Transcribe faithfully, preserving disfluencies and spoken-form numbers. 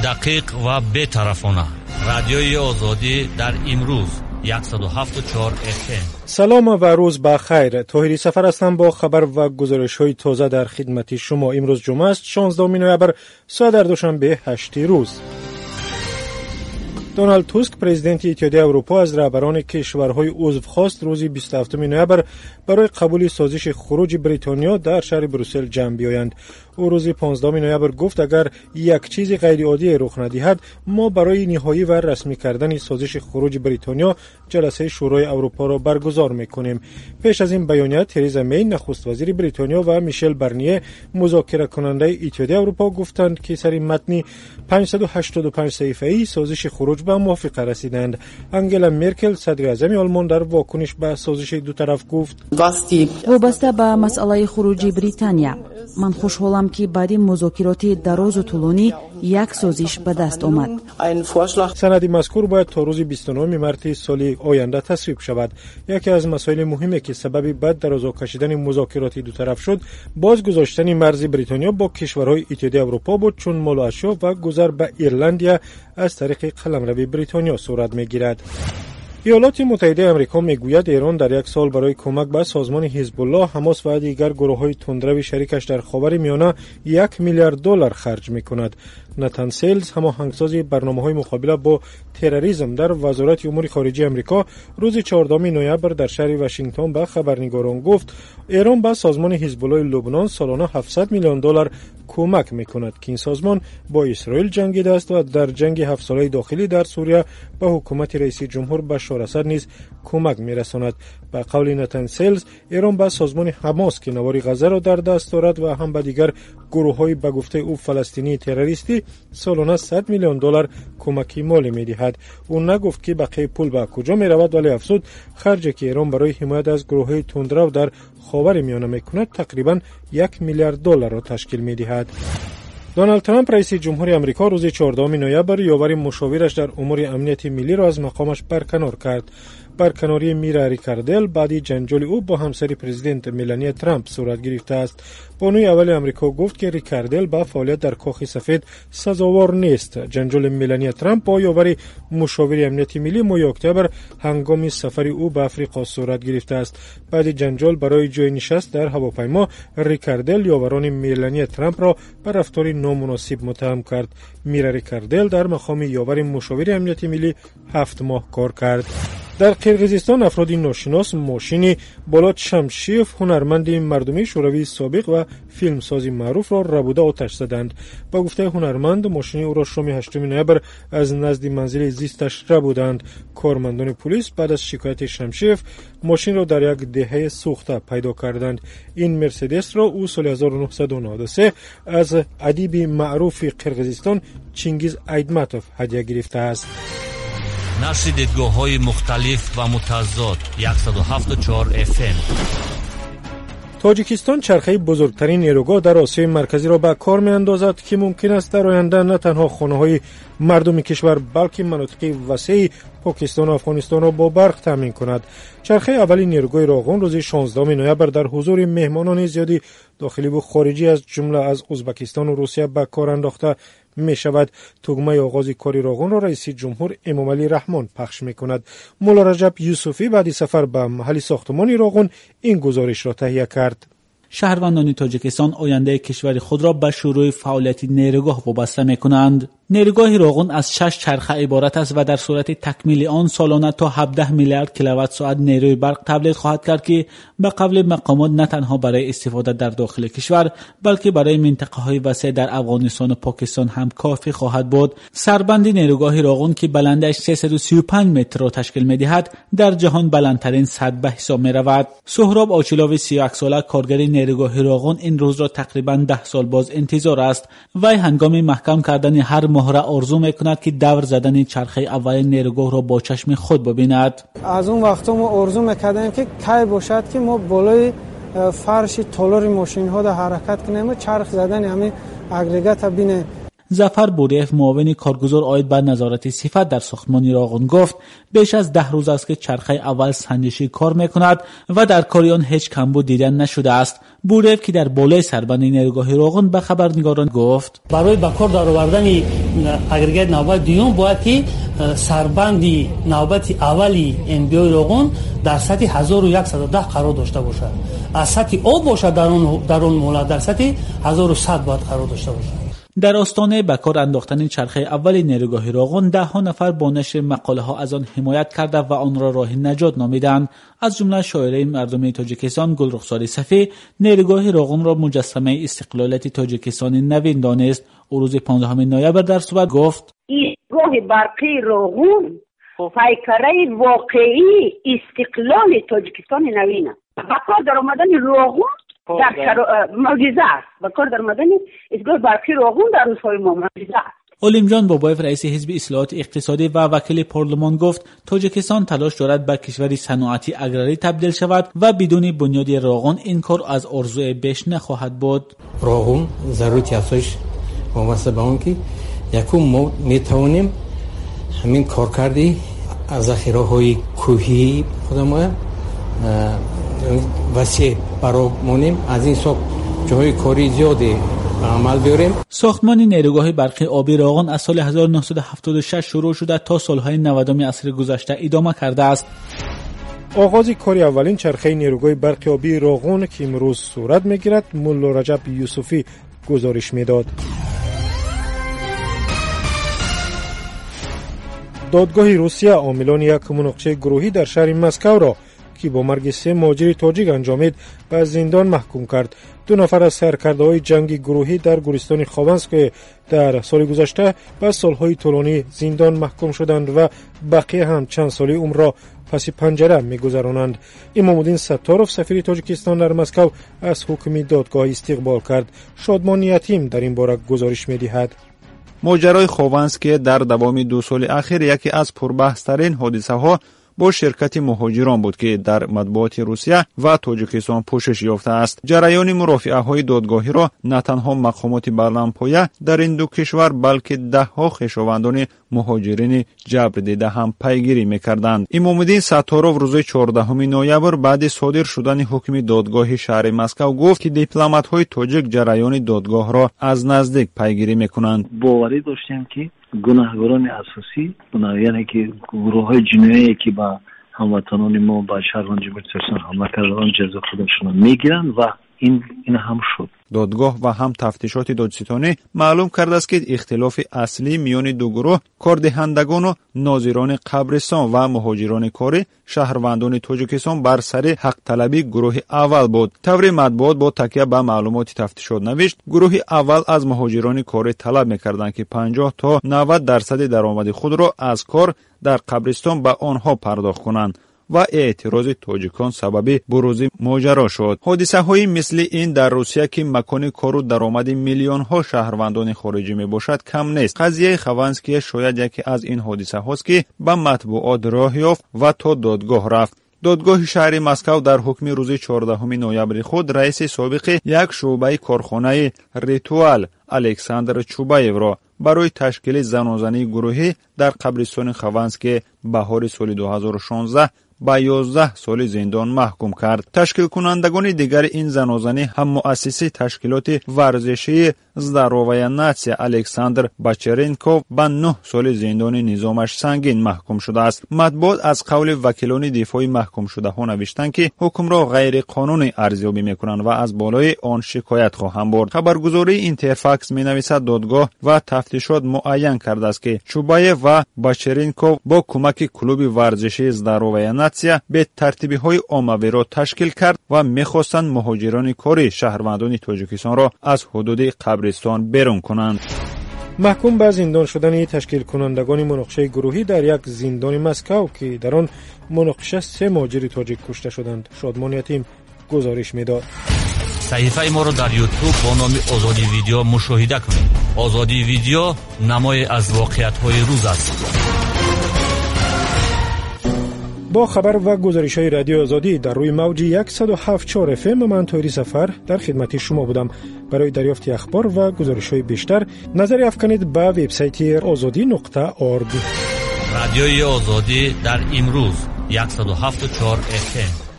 دقیق و بی‌طرفانه. رادیوی آزادی در امروز صد و هفت و چهار اف ام. سلام و روز بخیر. طاهری سفر هستم با خبر و گزارش‌های تازه در خدمت شما. امروز جمعه است، شانزدهم نوامبر، ساعت در دوشنبه هشت روز. دونالد توسک پرزیدنت اتحادیه اروپا از رهبران کشورهای عضو خواست روز بیست و هفتم نوامبر برای قبول سازش خروج بریتانیا در شهر بروسل جمع بیایند. او روز پانزدهم نوامبر گفت اگر یک چیز غیر عادی رخ ندهد ما برای نهایی و رسمی کردن سازش خروج بریتانیا جلسه شورای اروپا را برگزار میکنیم. پیش از این بیانیه تریزا می نخست وزیر بریتانیا و میشل برنیه مذاکره کننده اتحادیه اروپا گفتند که سری متنی پانصد و هشتاد و پنج صفحه‌ای سازش خروج به موافقه رسیدند. انگلا مرکل صدر اعظم آلمان در واکنش به سازش دو طرف گفت: وابسته به مسئله خروج بریتانیا، من خوشحالم که بعد مذاکرات دراز و طولانی یک سازش به دست آمد. سند مذکور باید تا روز بیست و نهم مارس سال آینده تصویب شود. یکی از مسائل مهمی که سبب بد درازا کشیدن مذاکرات دو طرف شد، بازگذاشتن مرز بریتانیا با کشورهای اتحادیه اروپا بود، چون مال و اشیا و گذر به ایرلندیا از طریق قلمرو بریتانیا صورت میگیرد. ایالات متحده آمریکا میگوید ایران در یک سال برای کمک به سازمان حزب الله، حماس و دیگر گروه‌های تندرو شریکش در خاورمیانه یک میلیارد دلار خرج میکند. نتان سیلز، هماهنگساز برنامه‌های مقابله با تروریسم در وزارت امور خارجه آمریکا، روز چهاردهم نوامبر در شهر واشنگتن به خبرنگاران گفت ایران به سازمان حزب الله لبنان سالانه هفتصد میلیون دلار کمک میکند که این سازمان با اسرائیل جنگیده است و در جنگ هفت ساله داخلی در سوریه به حکومت رئیس جمهور بشار اسد نیز کمک میرساند. به قول نتان سیلز، ایران به سازمان حماس که نوار غزه را در دست دارد و هم به دیگر گروه‌های به گفته او فلسطینی تروریستی سالانه صد میلیون دلار کمکی مالی میدهد. او نگفت که بقیه پول به کجا میرود، ولی افزود خرجی که ایران برای حمایت از گروه‌های تندرو در خاورمیانه میکند تقریباً یک میلیارد دلار را تشکیل میدهد. دونالد ترامپ رئیس جمهوری آمریکا روز چهاردهم نوامبر یاور مشاورش در امور امنیت ملی را از مقامش برکنار کرد. برکناری میرا ریکاردل بعدی جنجال او با همسر پرزیدنت ملانیا ترامپ صورت گرفته است. بانوی اول آمریکا گفت که ریکاردل با فعالیت در کاخ سفید سزاوار نیست. جنجال ملانیا ترامپ با یاور مشاور امنیت ملی ماه اکتبر هنگام سفر او به آفریقا صورت گرفته است. بعد جنجال برای جای نشست در هواپیما، ریکاردل یاوران ملانیا ترامپ را به رفتار نامناسب متهم کرد. میرا ریکاردل در مقام یاور مشاور امنیت ملی هفت ماه کار کرد. در قرقیزستان افرادی ناشناس ماشین بولات شمشیف، هنرمند مردمی شوروی سابق و فیلمساز معروف را ربوده آتش زدند. با گفته هنرمند، ماشین او را شام هشتم نوامبر از نزد منزل زیستش ربودند. کارمندان پلیس بعد از شکایت شمشیف ماشین را در یک دهه سوخته پیدا کردند. این مرسدس را او سال هزار و نهصد و نود و سه از ادیب معروف قرقیزستان چینگیز ایدماتوف هدیه گرفته است. نشر دیدگاه‌های مختلف و متضاد صد و هفت و چهار اف ام. تاجیکستان چرخه بزرگترین نیروگاه در آسیای مرکزی را به کار می‌اندازد که ممکن است در آینده نه تنها خانه‌های مردم کشور بلکه مناطق وسیع پاکستان و افغانستان را با برق تامین کند. چرخه اولین نیروگاه راغون روز شانزدهم نوامبر در حضور مهمانان زیادی داخلی و خارجی از جمله از ازبکستان و روسیه به کار انداخته می شود. تگمه آغاز کاری راغون را رئیس جمهور امام علی رحمان پخش می کند. مولا رجب یوسفی بعد سفر به محل ساختمان راغون این گزارش را تهیه کرد. شهروندان تاجیکستان آینده کشور خود را به شروع فعالیت نیروگاه وابسته می کنند. نیروگاه راغون از شش چرخه عبارت است و در صورت تکمیل آن سالانه تا هفده میلیارد کیلووات ساعت نیروی برق تولید خواهد کرد که به قبل مقامات نه تنها برای استفاده در داخل کشور بلکه برای منطقه های وسیع در افغانستان و پاکستان هم کافی خواهد بود. سربند نیروگاه راغون که بلندش سیصد و سی و پنج متر را تشکیل می‌دهد در جهان بلندترین سد به حساب می‌رود. سهراب آچیلاوی سی و یک ساله کارگر نیروگاه راغون این روز را تقریباً ده سال باز انتظار است. وی هنگام محکم کردن هر مهره آرزو میکند که دور زدن چرخه اول نیروگاه را با چشم خود ببیند. از اون وقتا ما آرزو میکردیم که کی باشد که ما بالای فرش تالار ماشین ها در حرکت کنیم و چرخ زدن همین اگریگات ببینیم. ظفر بوریف معاون کارگزار عاید بر نظارت صفت در ساختمان ایراقون گفت بیش از ده روز است که چرخه اول سنجشی کار میکند و در کار آن هیچ کمبود دیدن نشده است. بوریف که در بالای سربند نیروگاه ایراقون به خبرنگاران گفت برای به کار درآوردن اگریگیت نوبت دوم باید که سربند نوبت اولی ام بی ایراقون در سطح هزار و صد و ده قرار داشته باشد. از سطح آب باشد در اون در اون مولد در سطح هزار و صد باید قرار داشته باشد. در آستانه به کار انداختن چرخه اول نیروگاه ایراقون ده ها نفر با نشر مقاله ها از آن حمایت کرده و آن را راه نجات نامیدند. از جمله شاعره مردم تاجیکستان گلرخسار صفی نیروگاه ایراقون را مجسمه استقلالیت تاجیکستان نوین دانست. او روز پانزدهم نوامبر در صحبت گفت ایستگاه برقی ایراقون پیکره واقعی استقلال تاجیکستان نوین است. به کار در آمدن ایراقون در معجزه است. به کار در آمدن ایستگاه برقی ایراقون در روزهای ما معجزه است. علیم جان بابایف رئیس حزب اصلاحات اقتصادی و وکیل پارلمان گفت تاجیکستان تلاش دارد به کشوری صنعتی اگراری تبدیل شود و بدون بنیاد ایراقون این کار از آرزوی بیش نخواهد بود. ایراقون ضرورت افزایش وابسته به آن که یکم ما میتوانیم همین کارکردی از ذخیره‌های کوهی خودمان وسیع برامونیم از این سو جای کاری زیادی عمل بیاریم. ساختمان نیروگاه برقی آبی ایراقون از سال هزار و نهصد و هفتاد و شش شروع شده تا سالهای نودم عصر گذشته ادامه کرده است. آغاز کار اولین چرخه نیروگاه برقی آبی ایراقون که امروز صورت میگیرد ملا رجب یوسفی گزارش میداد. دادگاه روسیه عاملان یک مناقشه گروهی در شهر مسکو را که با مرگ سه مهاجر تاجیک انجامید به زندان محکوم کرد. دو نفر از سرکرده‌های جنگی گروهی در گورستان خوانسک در سال گذشته به سالهای طولانی زندان محکوم شدند و بقیه هم چند سالی عمر را پس پنجره می‌گذرانند. امامالدین ستاروف سفیر تاجیکستان در مسکو از حکم دادگاه استقبال کرد. شادمان یتیم در این باره گزارش می‌دهد. ماجرای خوانسک در دوام دو سال اخیر یکی از پربحث‌ترین حادثه‌ها با شرکت مهاجران بود که در مطبوعات روسیه و تاجیکستان پوشش یافته است. جریان مرافعه‌های دادگاهی را نه تنها مقامات بلندپایه در این دو کشور بلکه ده ها خویشاوندان مهاجرین جبر دیده هم پیگیری می‌کردند. امامالدین ستاروف روز چهاردهم نوامبر بعد صادر شدن حکم دادگاه شهر مسکو گفت که دیپلمات‌های تاجیک جریان دادگاه را از نزدیک پیگیری می‌کنند. باوری داشتیم که گناهکاران اساسی گناه یعنی که گروه‌های جنایی که با هموطنان ما با شهروندان جمهوری تاجیکستان حمله کردن جزا خودشون میگیرن و این این هم شد. دادگاه و هم تفتیشات دادستانی معلوم کرده است که اختلاف اصلی میان دو گروه کاردهندگان و ناظران قبرستان و مهاجران کاری شهروندان تاجیکستان بر سر حق طلبی گروه اول بود. طور مطبوعات با تکیه به معلومات تفتیشات نوشت گروه اول از مهاجران کاری طلب می‌کردند که پنجاه تا نود درصد درآمد خود را از کار در قبرستان به آنها پرداخت کنند و اعتراض تاجیکان سبب بروز ماجرا شد. حادثه های مثل این در روسیه که مکان کار و درآمد میلیون ها شهروندان خارجی می باشد کم نیست. قضیه خوانسک شاید یکی از این حادثه هاست که به مطبوعات راه یافت و تا دادگاه رفت. دادگاه شهر مسکو در حکم روز چهاردهم نوامبر خود رئیس سابق یک شعبه کارخانه ریتوال الکساندر چوبایف را برای تشکیل زنازنی گروهی در قبرستان خوانسک بهار سال دو هزار و شانزده با یازده سال زندان محکوم کرد. تشکیل کنندگان دیگر این زنازنی هم مؤسس تشکیلات ورزشی زداروویا ناتسیا الکساندر باچرنکوف با نه سال زندان نظامش سنگین محکوم شده است. مطبوعات از قول وکیلان دفاعی محکوم شده ها نوشتند که حکم را غیر قانونی ارزیابی میکنند و از بالای آن شکایت خواهند برد. خبرگزاری اینترفاکس می نویسد دادگاه و تفتیشات معین کرده است که چوبایف و باچرنکوف با کمک کلوب ورزشی زداروویا ناتسیا به ترتیبی های عمومی را تشکیل کرد و میخواستند مهاجران کاری شهروندان تاجیکستان را از حدود قبرستان بیرون کنند. محکوم به زندان شدن تشکیل کنندگان مناقشه گروهی در یک زندان مسکو که در آن مناقشه سه مهاجر تاجیک کشته شدند. شادمان یتیم گزارش میداد. صحیفه ما را در یوتیوب با نام آزادی ویدیو مشاهده کنید. آزادی ویدیو نمای از واقعیت های روز است. با خبر و گزارش های رادیو آزادی در روی موج صد و هفت و چهار اف ام من طاهری سفر در خدمت شما بودم. برای دریافت اخبار و گزارش های بیشتر نظر افکنید به وبسایت آزادی نقطه اورگ. رادیوی آزادی در امروز صد و هفت و چهار اف ام.